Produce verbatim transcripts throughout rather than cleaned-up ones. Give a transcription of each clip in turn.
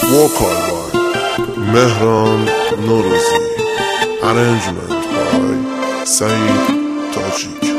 Vocal by Mehran Norozi. Arrangement by Saeed Tajik.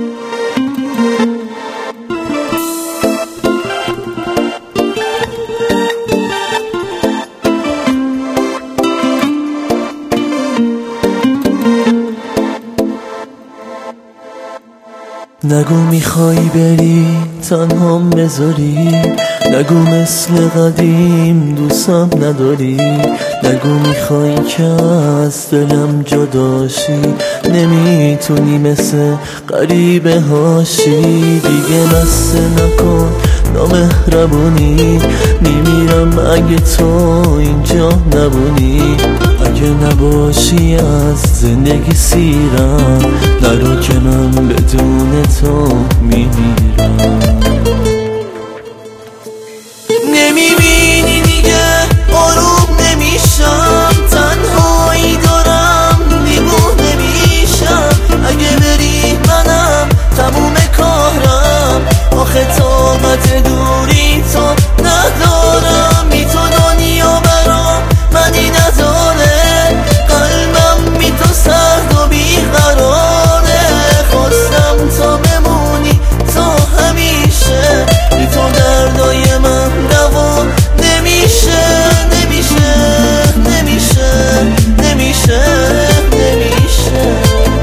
نگو میخوای بری تنهام بذاری، نگو مثل قدیم دوستم نداری، نگو میخوای که از دلم جداشی، نمیتونی مثل غریبه هاشی. دیگه نسته نکن نامهربونی، میمیرم اگه تو اینجا نبونی. اگه نباشی از زندگی سیرم، نرو که من بدون تو میمیرم. نمیبینی دیگه آروم نمیشم، تنهایی دارم دیوونه میشم. اگه بری منم تموم کارم، آخه طاقت دوری تو ندارم. بی تو دنیا برام منی نداره، قلبم بی تو سرد و بیقراره. خواستم تا بمونی تو همیشه، بی تو دردای من دوا نمیشه نمیشه نمیشه نمیشه نمیشه.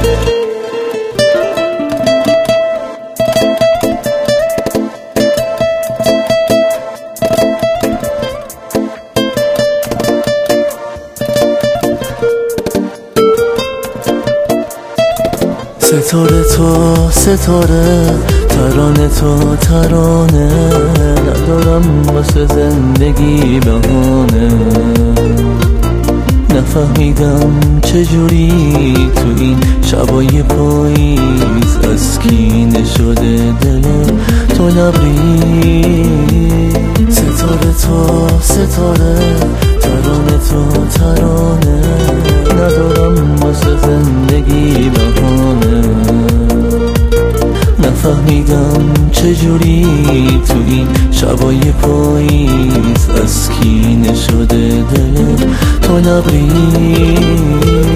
ستاره تو ستاره، ترانه تو ترانه، ندارم واسه زندگی بهانه. نفهمیدم چجوری تو این شبای پاییز از کینه شده دل تو لبریز. ستاره تو ستاره، ترانه تو ترانه، ندارم واسه زندگی بهانه. نفهمیدم چجوری تو این شبای پاییز از کینه شده دل تو لبریز.